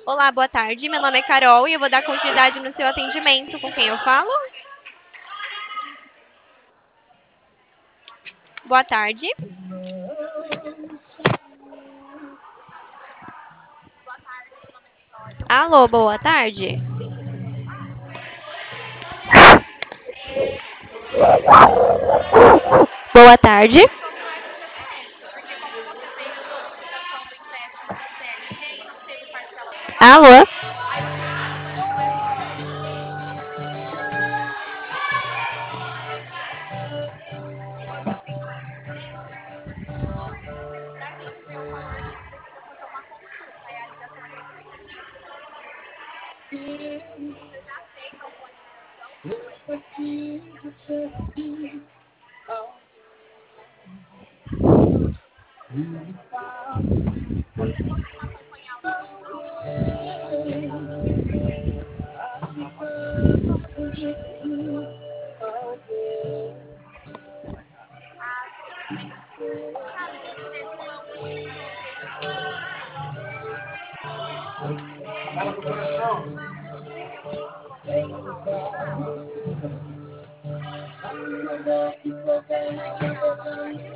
Olá, boa tarde. Meu nome é Carol e eu vou dar continuidade no seu atendimento. Com quem eu falo? Boa tarde. Alô, boa tarde. Boa tarde. Alô?